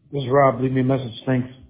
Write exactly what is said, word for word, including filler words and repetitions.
This is Rob. Leave me a message. Thanks.